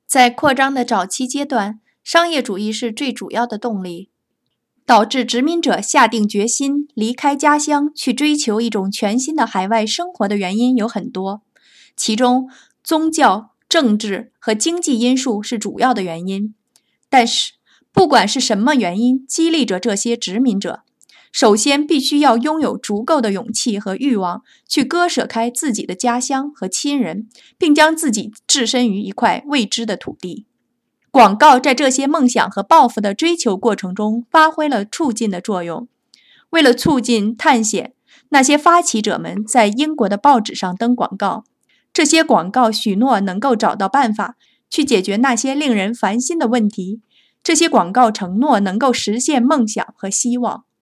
在扩张的早期阶段，商业主义是最主要的动力。导致殖民者下定决心离开家乡去追求一种全新的海外生活的原因有很多，其中宗教、政治和经济因素是主要的原因。但是，不管是什么原因激励着这些殖民者，首先必须要拥有足够的勇气和欲望去割舍开自己的家乡和亲人，并将自己置身于一块未知的土地。广告在这些梦想和抱负的追求过程中发挥了促进的作用。为了促进探险，那些发起者们在英国的报纸上登广告，这些广告许诺能够找到办法去解决那些令人烦心的问题，这些广告承诺能够实现梦想和希望。